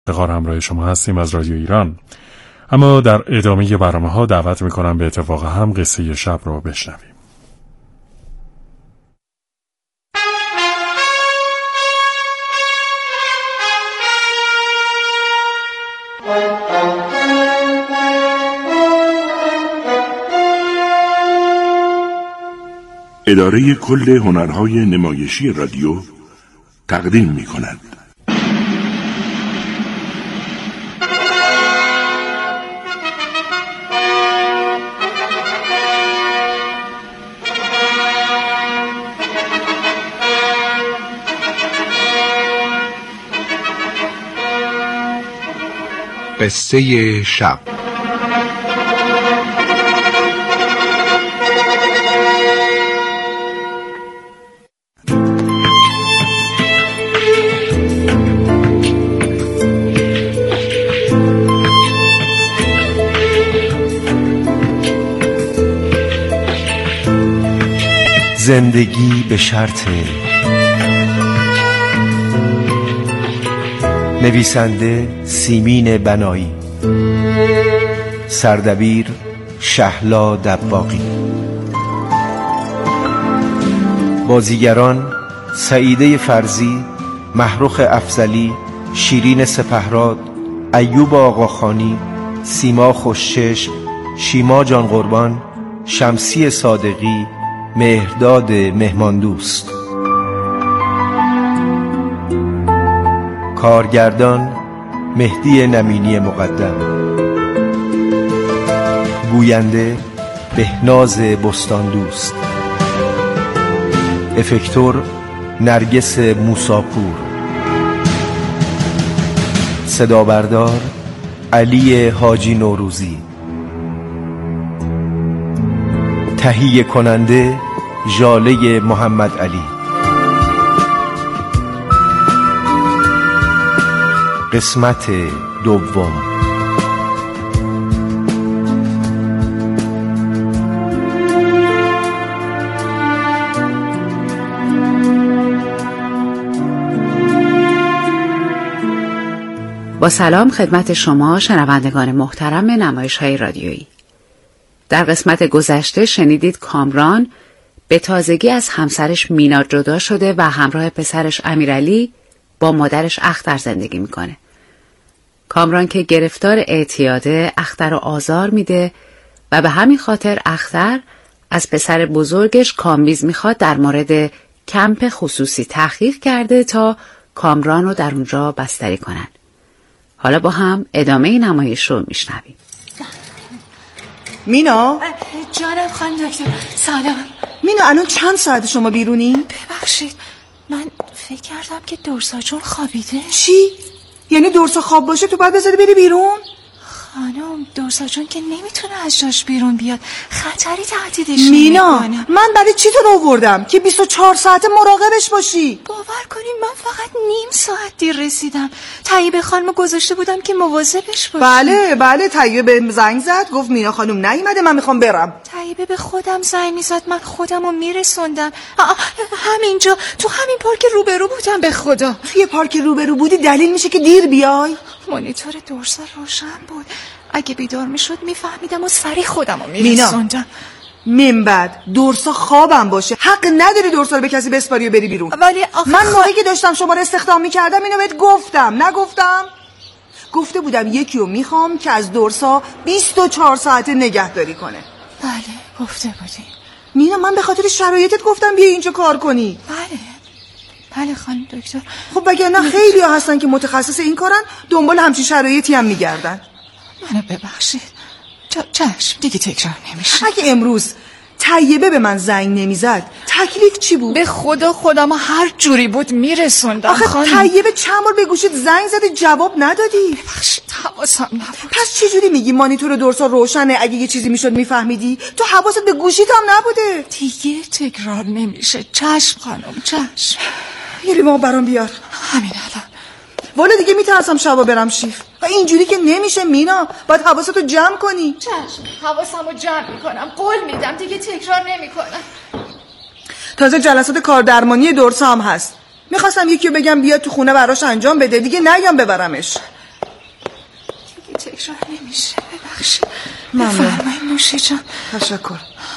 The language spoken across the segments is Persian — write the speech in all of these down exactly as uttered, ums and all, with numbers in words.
افتخار همراه شما هستیم از رادیو ایران. اما در ادامه برنامه ها دعوت میکنم به اتفاق هم قصه شب رو بشنویم. اداره کل هنرهای نمایشی رادیو تقدیم می کند. قصه شب. زندگی به شرط. نویسنده سیمین بنایی، سردبیر شهلا دباغی، بازیگران سعیده فرزی، محروخ افضلی، شیرین سپهراد، ایوب آقاخانی، سیما خوشچشم، شیما جان قربان، شمسی صادقی، مهرداد مهماندوست. کارگردان مهدی نمینی مقدم، گوینده بهناز بستاندوست، افکتور نرگس موساپور، صدابردار علی حاجی نوروزی، تهیه کننده ژاله محمد علی. قسمت دوم. با سلام خدمت شما شنوندگان محترم نمایش‌های رادیویی. در قسمت گذشته شنیدید کامران به تازگی از همسرش مینا جدا شده و همراه پسرش امیرعلی با مادرش اختر زندگی میکنه. کامران که گرفتار اعتیاده اختر رو آزار میده و به همین خاطر اختر از پسر بزرگش کامبیز میخواد در مورد کمپ خصوصی تحقیق کرده تا کامران رو در اونجا بستری کنن. حالا با هم ادامه نمایش رو میشنویم. مینا؟ جانم خانم دکتر، سلام. مینا الان چند ساعت شما بیرونی؟ ببخشید من فکر کردم که دورسا جون خوابیده. چی؟ یعنی دورسا خواب باشه تو باید بذاری بری بیرون؟ خانم دورسا جون که نمیتونه از جاش بیرون بیاد، خطری تهدیدش مینا نمیکنه. من برای چی تو رو آوردم که بیست و چهار ساعت مراقبش باشی؟ باور کنین من فقط نیم ساعت دیر رسیدم. طیبه خانم گذاشته بودم که مواظبش باشه. بله بله طیبه بهم زنگ زد گفت مینا خانم نیومده من میخوام برم. طیبه به خودم زنگ میزد من خودم رو میرسوندم. همینجا تو همین پارک روبرو بودم. به خدا توی پارک روبرو بودی دلیل میشه که دیر بیای؟ مانیتور دورسا روشن بود، اگه بیدار میشد میفهمیدم و سریع خودم رو میرسوندم. من بعد دورسا خوابم باشه حق نداری دورسا رو به کسی بسپاری و بری بیرون. ولی آخه من موقعی که داشتم شما رو استخدام میکردم اینو بهت گفتم نگفتم؟ گفته بودم یکی رو میخوام که از دورسا بیست و چهار ساعته نگهداری کنه. بله گفته بودی. مینا من به خاطر شرایطت گفتم بیا اینجا کار کنی. بله بله خانم دکتر. خب وگرنه خیلی ها هستن که متخصص این کارن دنبال همچین شرایطی هم میگردن. منو ببخشید. چشم دیگه تکرار نمیشه. اگه امروز طیبه به من زنگ نمیزد تکلیف چی بود؟ به خدا خودم هر جوری بود میرسوندم. آخه طیبه چند بار به گوشت زنگ زدی جواب ندادی. ببخشید حواسم نبود. پس چی جوری میگی مانیتور دورسا روشنه اگه یه چیزی میشد میفهمیدی؟ تو حواست به گوشیت هم نبوده. دیگه تکرار نمیشه. چشم خانم چشم. یه لیوان برام بیار. همین الان. والا دیگه میترسم شبا برم شیف. اینجوری که نمیشه مینا، باید حواستو جمع کنی. چشم حواسمو جمع میکنم، قول میدم دیگه تکرار نمیکنم. تازه جلسات کاردرمانی دورسا هم هست. میخواستم یکی رو بگم بیاد تو خونه براش انجام بده، دیگه نیام ببرمش. دیگه تکرار نمیشه. ببخشید. ممنون. بفرمایید نوشه جان. تشکر.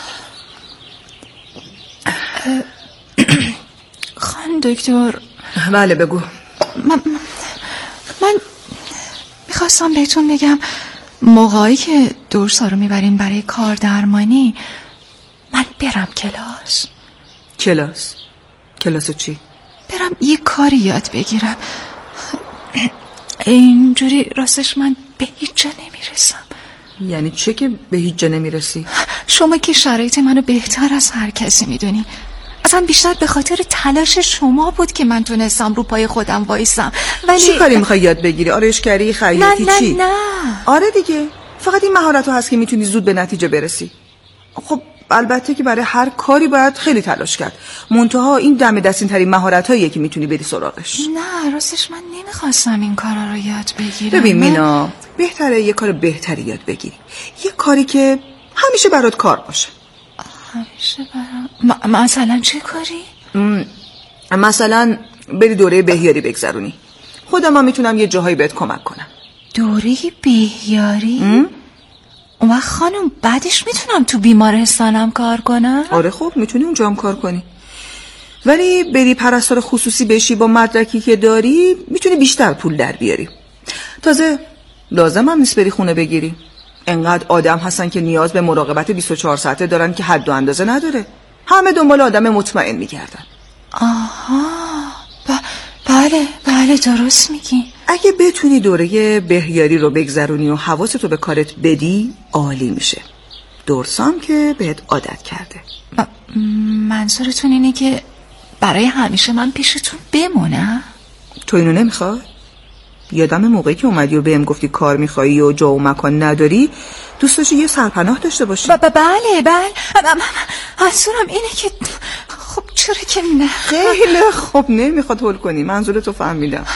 خانم دکتر. بله بگو. من, من میخواستم بهتون بگم موقعی که دورسا رو میبرین برای کار درمانی من برم کلاس. کلاس؟ کلاس چی؟ برم یه کاری یاد بگیرم. اینجوری راستش من به هیچ جا نمیرسم. یعنی چه که به هیچ جا نمیرسی؟ شما که شرایط منو بهتر از هر کسی میدونی. اصلا بیشتر به خاطر تلاش شما بود که من تونستم رو پای خودم وایسم. ولی چی کاری میخوای یاد بگیری؟ آرایشگری، خیاطی، نه چی؟ نه نه آره دیگه، فقط این مهارت هست که میتونی زود به نتیجه برسی. خب البته که برای هر کاری باید خیلی تلاش کرد. منتها این دم دستین ترین مهارت هاییه که میتونی بری سراغش. نه راستش من نمیخواستم این کارا رو یاد بگیرم. ببین مینا، بهتره یه کار بهتری یاد بگیری. یه کاری که همیشه برات کار باشه. همیشه برام م- مثلا چه کاری؟ مثلا بری دوره بهیاری بگذرونی. خودم هم میتونم یه جاهایی بهت کمک کنم. دوره بهیاری؟ اون وقت خانم بعدش میتونم تو بیمارستانم کار کنم؟ آره خب میتونی اونجا هم کار کنی، ولی بری پرستار خصوصی بشی با مدرکی که داری میتونی بیشتر پول در بیاری. تازه لازم هم نیست بری خونه بگیری. انقدر آدم هستن که نیاز به مراقبت بیست و چهار ساعته دارن که حد و اندازه نداره. همه دنبال آدم مطمئن میگردن. آها ب... بله بله درست میگی. اگه بتونی دوره بهیاری رو بگذرونی و حواستو به کارت بدی عالی میشه. دورسام که بهت عادت کرده. م... منظورتون اینه که برای همیشه من پیشتون بمونم؟ تو اینو نمیخوای؟ یادم موقعی که اومدی و بهم گفتی کار میخوایی و جا و مکان نداری دوست داشتی یه سرپناه داشته باشی. ب- بله بله منظورم اینه که خب چرا که نه. خیلی خب نمیخواد هول کنی. منظورتو فهمیدم.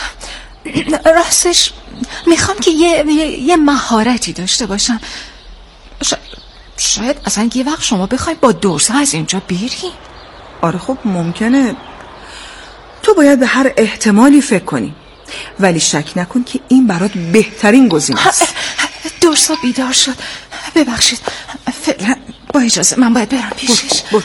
راستش میخوام که یه, یه, یه مهارتی داشته باشم. ش... شاید اصلا یه وقت شما بخوای با دورسا از اینجا بیری. آره خب ممکنه. تو باید به هر احتمالی فکر کنی، ولی شک نکن که این برات بهترین گزینه است. دورسا بیدار شد. ببخشید فعلا با اجازه من باید برم پیشش. برو.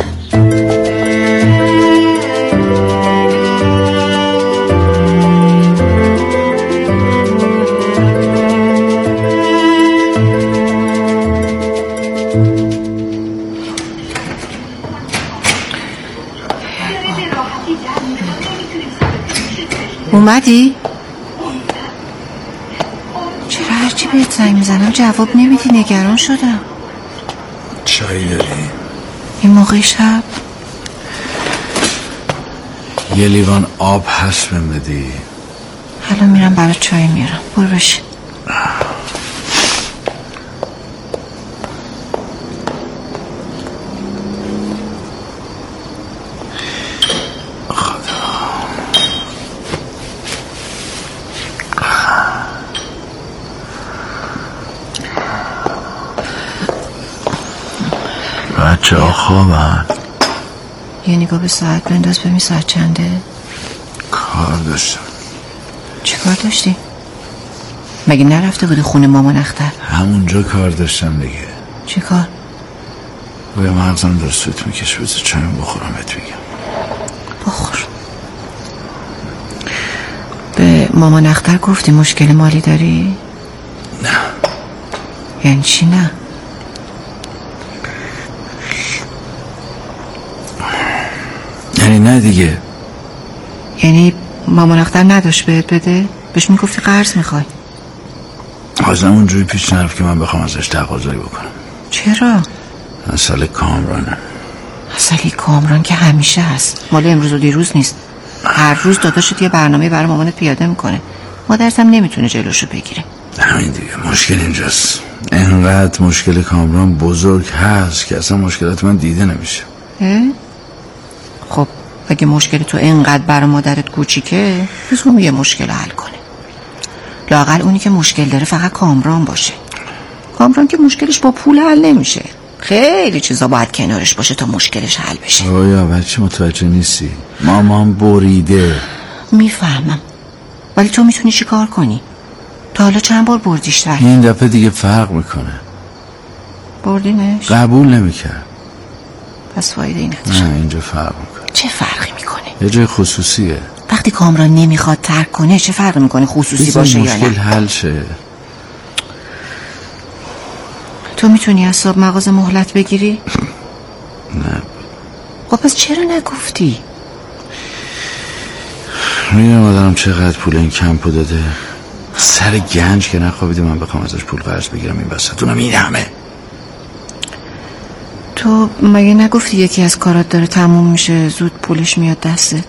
اومدی؟ چرا هرچی بهت زنگ میزنم جواب نمیدی؟ نگران شدم. چای داری؟ این موقع شب یه لیوان آب هست بهم بدی؟ حالا میرم برای چای میارم. برو بشین. بچه ها خوابن. یه نگاه به ساعت بنداز ببین ساعت چنده. کار داشتم. چی کار داشتی؟ مگه نرفته بودی خونه مامان اختر؟ همونجا کار داشتم دیگه. چی کار؟ روی مغزم داره سوت میکشه. بذار چایم بخورم بهت میگم. بخور. به مامان اختر گفتی مشکل مالی داری؟ نه. یعنی چی نه؟ یعنی نه دیگه. یعنی مامان اختر نداشت بهت بده؟ بهش میگفتی قرض میخوای؟ از اونجوری پیش نرفت که من بخوام ازش تقاضایی بکنم. چرا؟ مسئله کامرانه. مسئله کامران که همیشه هست، مال امروز و دیروز نیست. هر روز داداشت یه برنامه برای مامانت پیاده میکنه. مادرت هم نمیتونه جلوشو بگیره. همین دیگه مشکل اینجاست. انقدر مشکل کامران بزرگ هست که اصلا مشکلات من دیده نمیشه. خب اگه مشکل تو اینقدر برای مادرت کوچیکه بزرم یه مشکل حل کنه. لااقل اونی که مشکل داره فقط کامران باشه. کامران که مشکلش با پول حل نمیشه. خیلی چیزا باید کنارش باشه تا مشکلش حل بشه. اویا بچه متوجه نیستی؟ مامان بریده. میفهمم، ولی تو میتونی چی کار کنی؟ تو تا حالا چند بار بردیش تر؟ این دفعه دیگه فرق میکنه. بردینش؟ قبول نمیکرد. پس فایده ای نداره. نه اینجا فرق میکنه. چه فرقی میکنه؟ یه جای خصوصیه. وقتی کامران نمیخواد ترک کنه چه فرقی میکنه خصوصی باشه یا نه؟ مشکل حل شه. تو میتونی از صاحب مغازه مهلت بگیری؟ نه. خب پس چرا نگفتی؟ میدونم آدم چقدر پول این کمپو داده. سر گنج که نخوابیده من بخوام ازش پول قرض بگیرم این وسط. اونم این همه. تو مگه نگفتی یکی از کارات داره تموم میشه زود پولش میاد دستت؟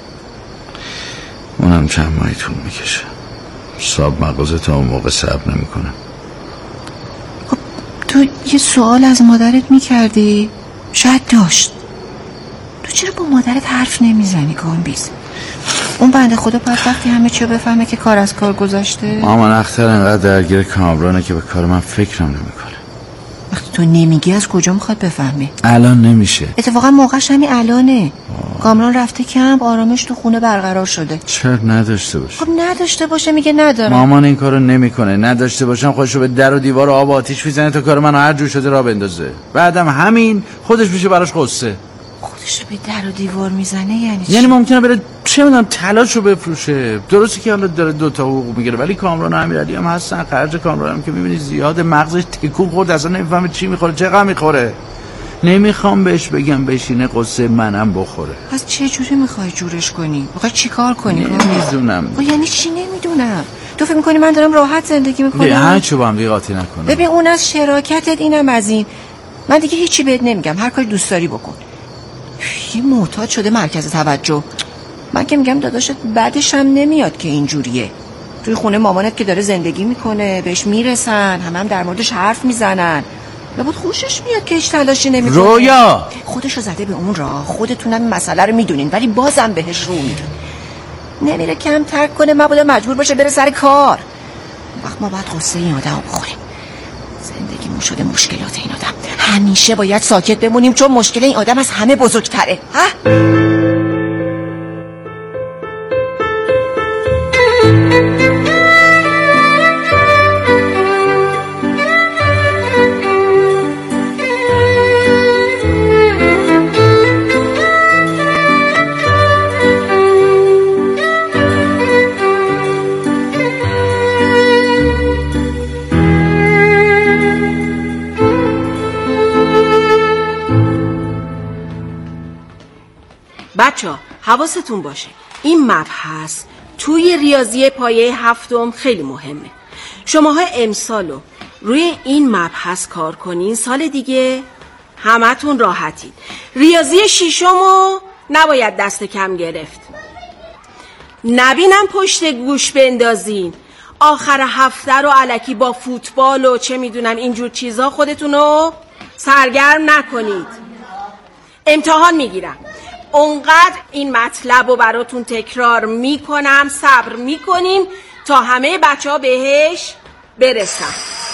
اونم چند ماهی طول میکشه. صاحب مغازه تا اون موقع صبر نمیکنه. خب تو یه سوال از مادرت میکردی؟ شاید داشت. تو چرا با مادرت حرف نمیزنی کامبیز؟ اون بنده خدا باید وقتی همه چیو بفهمه که کار از کار گذاشته. مامان اختر انقدر درگیر کامرانه که به کار من فکرم نمیکنه. وقتی تو نمیگی از کجا میخواد بفهمه؟ الان نمیشه. اتفاقا موقعش همین الانه. کامران رفته کمپ، آرامش تو خونه برقرار شده. چرا نداشته باشه؟ خب نداشته باشه میگه نداره. مامان این کارو نمیکنه. نداشته باشم خودشو به در و دیوار و آب و آتیش میزنه تا کار منو هر جور شده راه بندازه. بعدم همین خودش میشه براش قصه. خودشو به در و دیوار میزنه یعنی چی؟ یعنی ممکنه بره چه میدونم تلاشو بفروشه. درسته که حالا داره دو تا حقوق میگیره ولی کامران و امیرعلی هم هستن. خرج کامران هم که میبینی زیاد مغزش تکون خورد اصلا نمیفهمه چی میخوره چقدر میخوره. نمیخوام بهش بگم بشینه قصه منم بخوره. پس چه جوری میخوای جورش کنی؟ میخوای چیکار کنی؟ نمیدونم. یعنی چی نمیدونم؟ تو فکر میکنی من دارم راحت زندگی میکنم؟ نه هر چه با هم دیگه قاطی نکنم. ببین اون از شراکتت اینم از این. من دیگه هیچی بهت نمیگم. هر کاری دوست داری بکن. یه معتاد شده مرکز توجه. من که میگم داداشت بعدش هم نمیاد که اینجوریه. توی خونه مامانت که داره زندگی میکنه بهش میرسن همه هم در موردش حرف میزنن. لابد خوشش میاد که هیچ تلاشی نمیکنه. رویا خودشو زده به اون راه. خودتونم این مسئله رو میدونین ولی بازم بهش رو میدون. نمیره کم ترک کنه مبادا مجبور باشه بره سر کار. وقت ما باید قصه این آدم بخوریم. زندگیمون شده مشکلات این آدم. همیشه باید ساکت بمونیم چون مشکل این آدم از همه بزرگتره. ها؟ بچه‌ها حواستون باشه این مبحث توی ریاضی پایه هفتم خیلی مهمه. شماها امسالو روی این مبحث کار کنین سال دیگه همتون راحتین. ریاضی ششمو نباید دست کم گرفت. نبینم پشت گوش بندازین آخر هفته رو الکی با فوتبال و چه میدونم اینجور چیزا خودتونو سرگرم نکنید. امتحان میگیرم اونقدر این مطلب رو براتون تکرار میکنم صبر میکنیم تا همه بچه ها بهش برسن.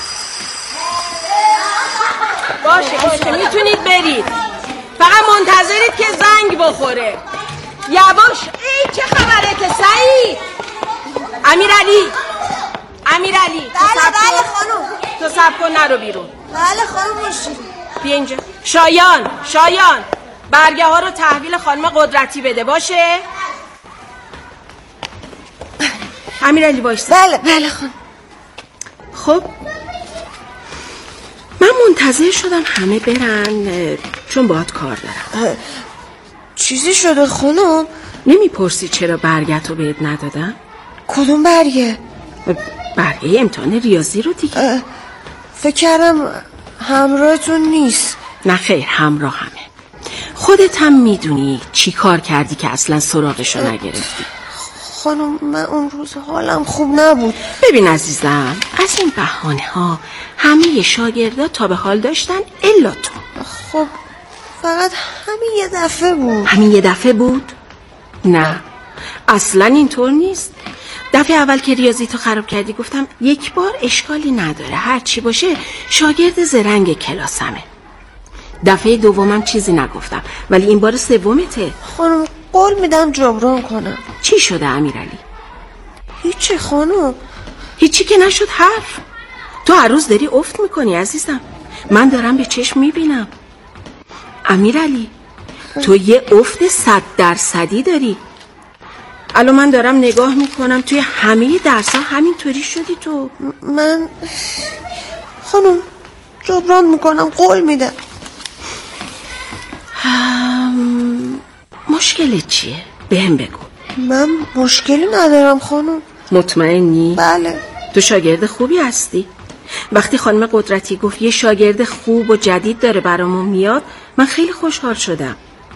باشه باشه میتونید برید فقط منتظرید که زنگ بخوره. یواش. ای چه خبرته سعید؟ امیرعلی امیرعلی بله بله خانم. تو صبر کن نرو بیرون. بله خانم باشید. بیا اینجا. شایان شایان برگه ها رو تحویل خانم قدرتی بده باشه. امیرعلی وایسا. بله بله خانم. خب من منتظر شدم همه برن چون باهات کار دارم. چیزی شده خانم؟ نمیپرسی چرا برگه رو بهت ندادم؟ کدوم برگه؟ برگه امتحان ریاضی رو دیگه. فکر کردم همراهتون نیست. نه خیر همراه همه. خودت هم میدونی چی کار کردی که اصلا سراغشو نگرفتی. خانم من اون روز حالم خوب نبود. ببین عزیزم از این بهانه ها همه شاگردا تا به حال داشتن الا تو. خب فقط همین یه دفعه بود. همین یه دفعه بود؟ نه اصلا اینطور نیست. دفعه اول که ریاضی تو خراب کردی گفتم یک بار اشکالی نداره هر چی باشه شاگرد زرنگ کلاسمه. دفعه دومم چیزی نگفتم ولی این بار سومته. خانم قول میدم جبران کنم. چی شده امیرعلی؟ هیچی خانم هیچی که نشد حرف. تو هر روز داری افت میکنی عزیزم. من دارم به چشم میبینم. امیرعلی تو یه افت صد درصدی داری. الان من دارم نگاه میکنم توی همه درس‌ها همینطوری شدی تو. من خانم جبران میکنم، قول میدم. هم... مشکلت چیه؟ بهم بگو. من مشکلی ندارم خانم. مطمئنی؟ بله. تو شاگرد خوبی هستی. وقتی خانم قدرتی گفت یه شاگرد خوب و جدید داره برامون میاد، من خیلی خوشحال شدم.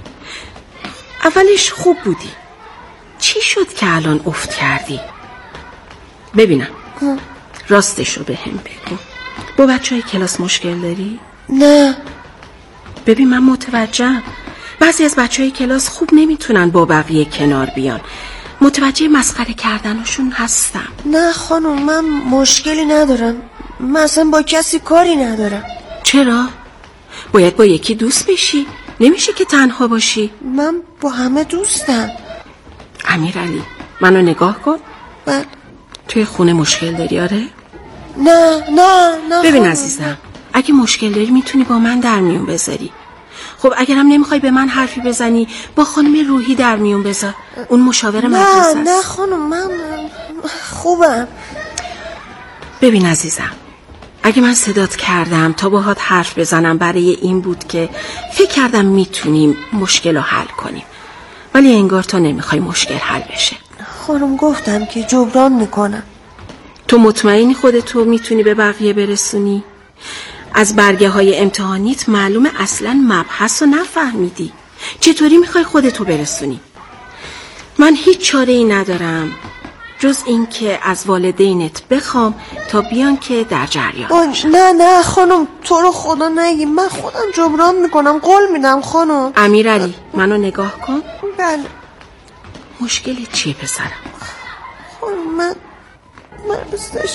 اولش خوب بودی، چی شد که الان افت کردی؟ ببینم راستشو به هم بگو. با بچه های کلاس مشکل داری؟ نه. ببین من متوجهم بعضی از بچه های کلاس خوب نمیتونن با بقیه کنار بیان. متوجه مسخره کردنشون هستم. نه خانم من مشکلی ندارم. من اصلا با کسی کاری ندارم. چرا؟ باید با یکی دوست بشی، نمیشه که تنها باشی. من با همه دوستم. امیرعلی منو نگاه کن. بله. توی خونه مشکل داری؟ آره؟ نه نه نه. ببین عزیزم اگه مشکل داری میتونی با من در میون بذاری. خب اگرم نمیخوای به من حرفی بزنی با خانم روحی در میون بذار، اون مشاور مدرسه است. نه نه خانم من خوبم. ببین عزیزم اگه من صدات کردم تا باهات حرف بزنم برای این بود که فکر کردم میتونیم مشکل رو حل کنیم، ولی انگار تو نمیخوای مشکل حل بشه. خانم گفتم که جبران میکنم. تو مطمئنی خودتو میتونی به بقیه برسونی؟ از برگه های امتحانیت معلومه اصلا مبحث رو نفهمیدی. چطوری میخوای خودتو برسونی؟ من هیچ چاره ای ندارم جز این که از والدینت بخوام تا بیان که در جریان. نه نه خانم تو رو خدا نگی، من خودم جبران میکنم، قول میدم خانم. امیرعلی منو نگاه کن. بله. مشکل چیه پسرم؟ خانم من من راستش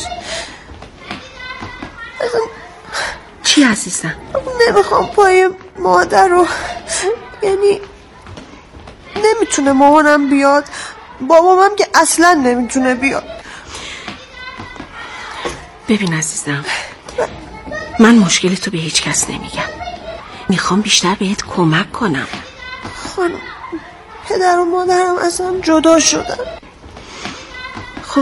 چی عزیزم؟ نمیخوام پای مادر رو، یعنی نمیتونه مامانم بیاد، بابامم که اصلا نمیتونه بیاد. ببین عزیزم من مشکل تو به هیچ کس نمیگم، میخوام بیشتر بهت کمک کنم. خانم پدر و مادرم اصلا جدا شدن. خب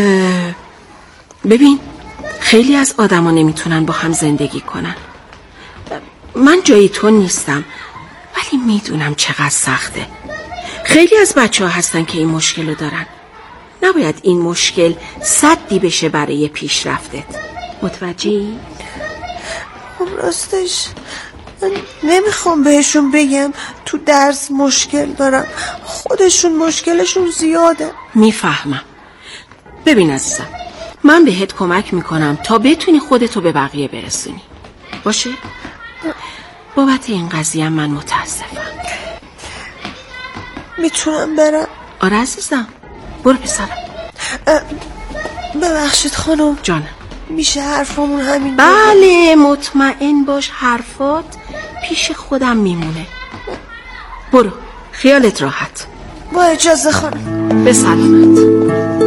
ببین خیلی از آدما نمیتونن با هم زندگی کنن. من جای تو نیستم ولی میدونم چقدر سخته. خیلی از بچه ها هستن که این مشکل رو دارن. نباید این مشکل سدی بشه برای پیشرفتت. متوجهی؟ خب راستش من نمیخوام بهشون بگم تو درس مشکل دارم، خودشون مشکلشون زیاده. میفهمم. ببین عزیزم من بهت کمک میکنم تا بتونی خودتو به بقیه برسونی. باشه؟ بابت این قضیه من متاسفم. میتونم برم؟ آره عزیزم برو پسرم. ببخشید خانم. جانم میشه حرفمون همین؟ بله مطمئن باش حرفات پیش خودم میمونه. برو خیالت راحت. با اجازه خانم. به سلامت.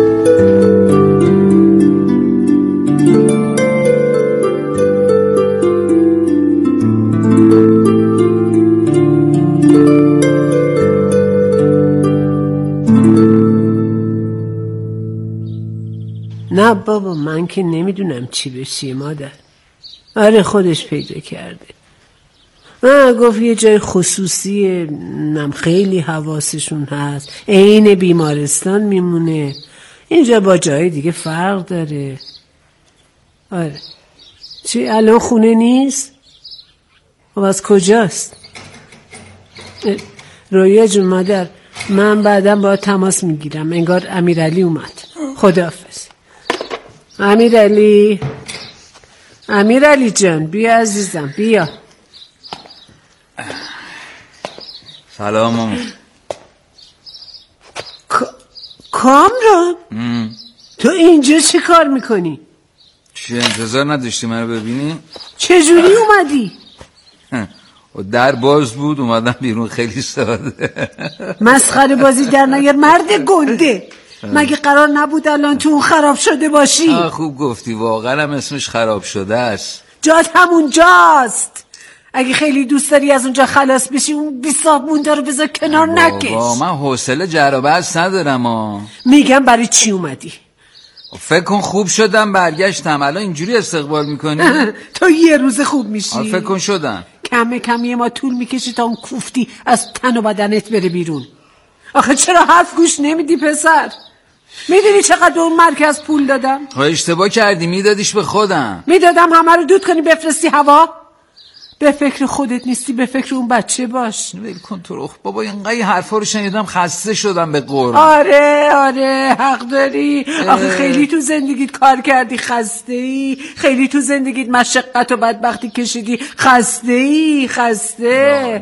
نه بابا من که نمیدونم چی بشی مادر. آره خودش پیدا کرده. من گفت یه جای خصوصیه، نم خیلی حواسشون هست، عین بیمارستان میمونه. اینجا با جای دیگه فرق داره. آره چی الان خونه نیست؟ و از کجاست؟ رویا جون مادر من بعدم با تماس میگیرم، انگار امیرعلی اومد. خداحافظ. امیرعلی امیرعلی جان بیا عزیزم بیا. سلام مامان. کامران تو اینجا چه کار میکنی؟ چی انتظار نداشتی منو ببینی؟ چجوری اومدی؟ در باز بود اومدم بیرون، خیلی ساده. مسخره بازی در نیار مرد گنده. مگه قرار نبود الان تو اون خراب شده باشی؟ آه خوب گفتی، واقعا هم اسمش خراب شده است. جات همون جاست. اگه خیلی دوست داری از اونجا خلاص بشی اون بیساب مونده رو بذار کنار نکش. بابا من حوصله جر و بحث ندارم. آه میگم برای چی اومدی؟ فکر کن خوب شدم برگشتم، الان اینجوری استقبال میکنی؟ تو یه روز خوب میشی. آه فکر کن شدم. کم کمی ما طول میکشی تا اون کوفتی از تن و بدنت بره بیرون. آخه چرا حرف گوش نمیدی پسر؟ میدونی چقدر اون مرکز پول دادم؟ ها اشتباه کردی، میدادیش به خودم. میدادم همه رو دود کنی بفرستی هوا؟ به فکر خودت نیستی، به فکر اون بچه باش. ول کن تو رو بابا، اینقدر حرفا رو شنیدم خسته شدم به قرآن. آره آره حق داری. آخه خیلی تو زندگیت کار کردی خسته ای، خیلی تو زندگیت مشقت و بدبختی کشیدی خسته ای خسته.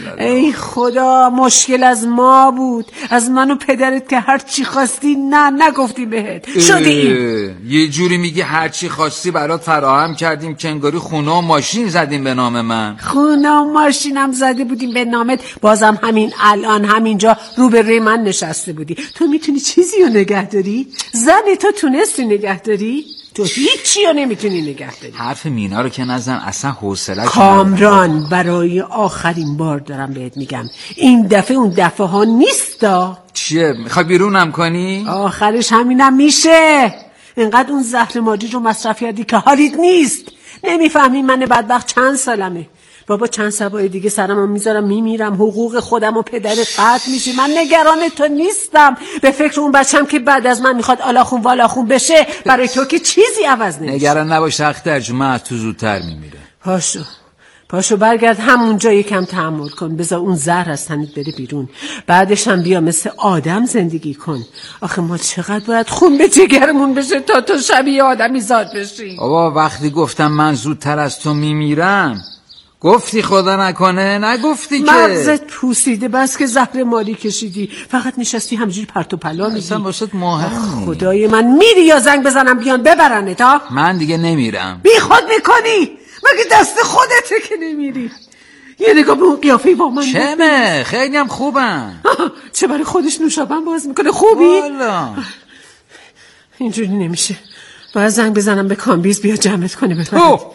ای خدا مشکل از ما بود، از من و پدرت که هر چی خواستی نه نگفتی بهت شدیم. یه جوری میگی هر چی خواستی برات فراهم کردیم که انگاری خونه و ماشین زدیم به نام من. خونه و ماشینم زده بودیم به نامت، بازم همین الان همینجا روبروی من نشسته بودی. تو میتونی چیزی رو نگه داری؟ زن تو تونستی نگه داری؟ تو هیچی رو نمیتونی نگه داری. حرف مینا رو که نزن، اصلا حوصله. کامران برای آخرین بار دارم بهت میگم این دفعه اون دفعه ها نیستا. چیه میخوای بیرونم کنی؟ آخرش همینم میشه. اینقدر اون زهر ماجی رو مصرف کردی که حالیت نیست. نمیفهمی من بدبخت چند سالمه بابا، چند سبای دیگه سرمو میذارم میمیرم، حقوق خودم و پدرت قطع میشه. من نگران تو نیستم، به فکر اون بچم که بعد از من میخواد آلاخون والاخون بشه. برای تو که چیزی عوض نمیشه. نگران نباش اختر جون، من از تو زودتر میمیرم. پاشو پاشو برگرد همونجا یکم تحمل کن، بذار اون زهر از تنت بره بیرون، بعدش هم بیا مثل آدم زندگی کن. آخه ما چقدر باید خون به جگرمون بشه تا تو شبیه آدمی زاد بشی. بابا وقتی گفتم من زودتر از تو میمیرم گفتی خدا نکنه؟ نگفتی که مغزت پوسیده بس که زهر مالی کشیدی، فقط نشستی همجوری پرت و پلا میگی. اصلا واسط مهم. خدای من میری یا زنگ بزنم بیان ببرنه تا؟ من دیگه نمیرم. بی خود میکنی؟ مگه دست خودته که نمیری؟ یه نگاه به اون قیافه با من چمه؟ خیلی هم خوبم. چه برای خودش نوشابه باز میکنه. خوبی؟ والا اینجوری نمیشه، باید زنگ بزنم به کامبیز بیا جمعت کنه ببرد.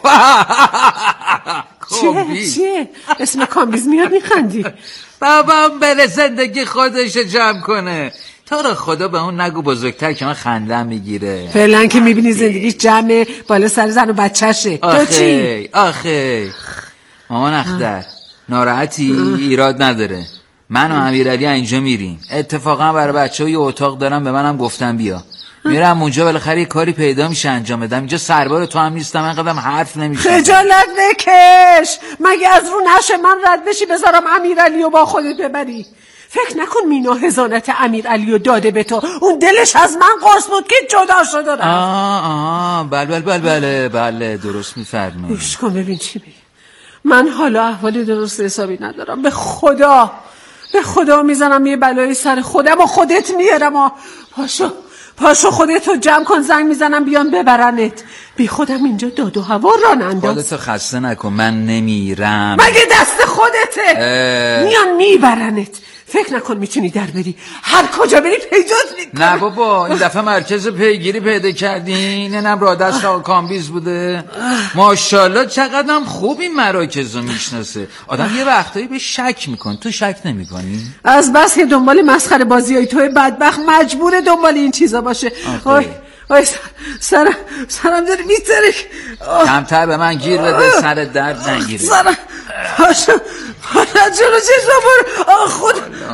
چیه؟ چیه؟ اسم کامبیز میاد میخندی؟ بابام بره زندگی خودش جمع کنه. تو رو خدا به اون نگو بزرگتر که من خندم میگیره. فعلا که میبینی زندگی جمع بالا سر زن و بچهشه. تو چی؟ آخه مامان اختر ناراحتی؟ ایراد نداره، من و امیرعلی اینجا میریم. اتفاقا برای بچه ها یه اتاق دارم، به منم گفتم بیا. میرم اونجا بالاخره یه کاری پیدا میشه انجام بدم. اینجا سربار تو هم نیستم، من قدم حرف نمیشه. خجالت بکش، مگه از رو نشه من رد بشی بذارم امیرعلی رو با خودت ببری؟ فکر نکن مینا هزانت امیرعلی رو داده به تو، اون دلش از من قرص بود که جدا شده رفت. آه آه بله بله بله بله درست میفرمایی. گوش کن ببین چی میگه. من حالا احوالی درست حسابی ندارم، به خدا به خدا میزنم یه بلای سر خودم و خودت میارم. پاشو پاشو خودتو جمع کن، زنگ میزنم بیان ببرنت. بی خودم اینجا داد و هوا ران انداز. خودتو خسته نکن، من نمیرم. مگه دست خودته؟ میان میبرنت. فکر نکن میتونی در بری، هر کجا بری پیدات میکنی. نه بابا این دفعه مرکز پیگیری پیدا کردین، اینم را دست آقا کامبیز بوده. ماشاءالله چقدرم خوب این مراکز رو میشناسه. آدم یه وقتایی به شک میکن، تو شک نمیکنی؟ از بس که دنبال مسخره بازی های توی بدبخت مجبور دنبال این چیزا باشه. آی آی سرم سرم داری میترک. کمتر به من گیر بده، سر درد نگیره. سرم پاشو پاشو جلو چشم برو. آه خود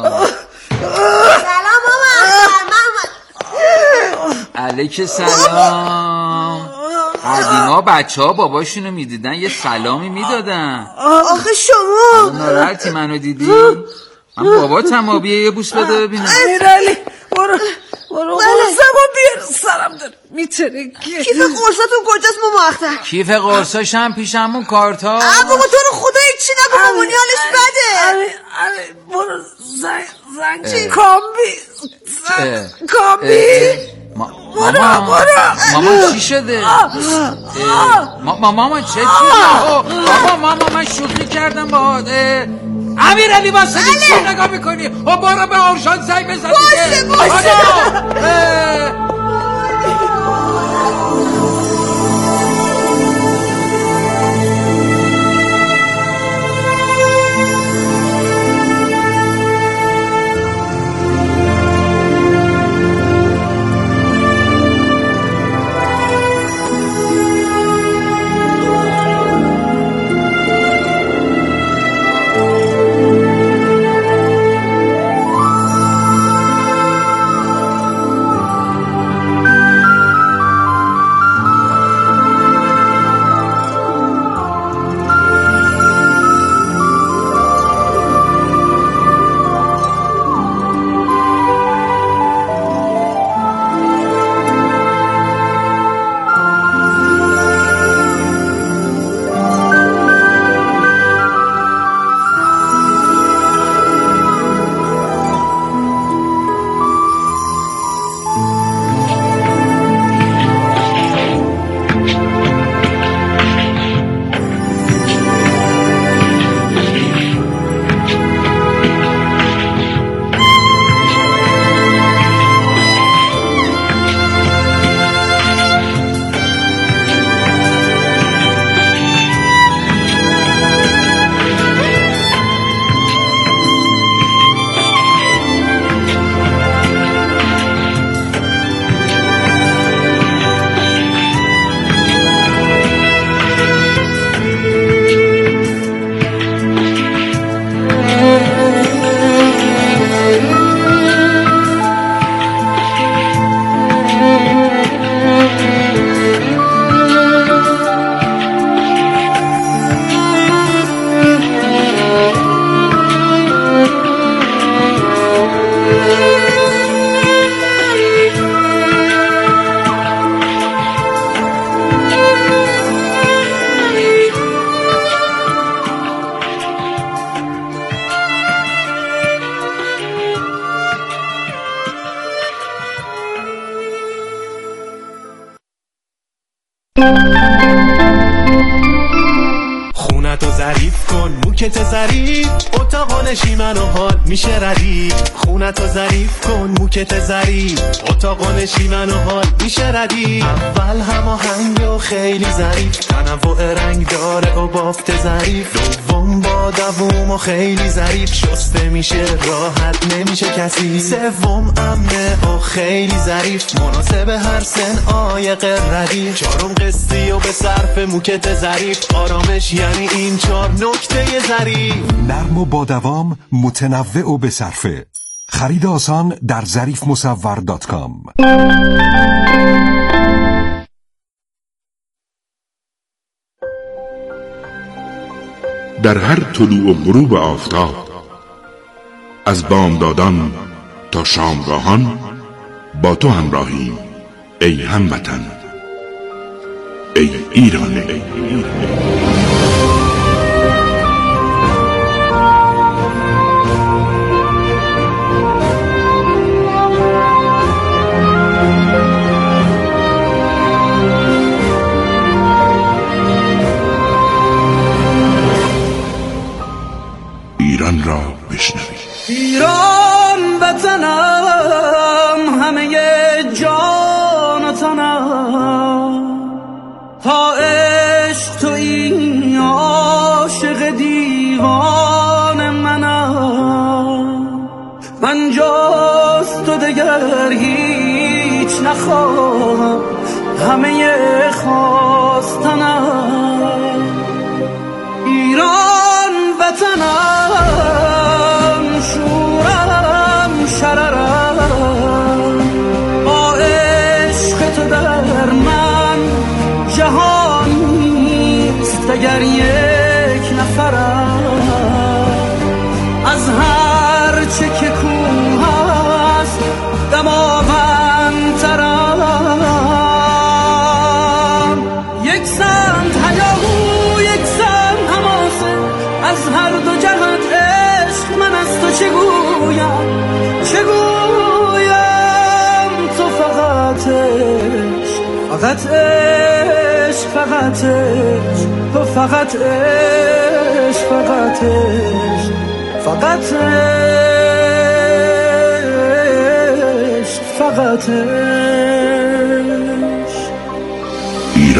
سلام ماما. علیک سلام. قدیما بچه ها باباشونو میدیدن یه سلامی میدادن. آخه شما ناراحتی منو دیدی؟ من بابا تمابیه یه بوس بده ببینم. امیرعلی برو برو قرصمو بیار، سرم داره میترکی. کیف قرصاتون کجاست ماما اختر؟ کیف قرصاش هم پیشمون کارتا. بابا تو رو خدا هیچی نگو، مامانی حالش بده. برو زنگ زنگ چی؟ کامبی کامبی ماما ماما چی شده؟ ماما ماما چه چیزه؟ بابا ماما من شوخی کردم باهات. امیر علی واسه چی نگاه میکنی؟ و برو به آرشان سعی بزن دیگه. باشه باشه. خونتو ظریف کن موکت ظریف اتاق نشیمن و حال میشه ردیف. خونتو ظریف کن موکت ظریف اتاق نشیمن و حال میشه ردیف. اول هماهنگ و خیلی ظریف تنوع رنگ داره و بافت ظریف. دوم با دووم و خیلی ظریف شسته میشه راحت نمیشه کسی. سوم امنه و خیلی ظریف مناسب هر سن عایق ردیف. چهارم قسطی و به صرف موکت ظریف آرامش یعنی این چهار نکته ظریف. نرم و با دوام متنوع و به صرفه. خرید آسان در ظریف مصور دات کام. در هر طلوع و غروب آفتاب از بامدادان تا شامگاهان با تو همراهیم ای هموطن، ای ایران. ای ایران. ایران را بشنوید. ایران وطنم همه جان و تنم تا عشق تو این عاشق دیوان منم. من جز تو دگر هیچ نخواهم همه خواستنم. ایران وطنم شورم شررم با عشق تو در من جهان نیست اگر یک نفرم. از هر چه که کوه است دماوندترم. یک سمت هیاهو یک سمت حماسه از هر دو جهت عشق من از تو چه گویم چه گویم. تو فقط عشق فقط عشق فقط عشق تو فقط عشق فقط عشق فقط عشق، فقط عشق.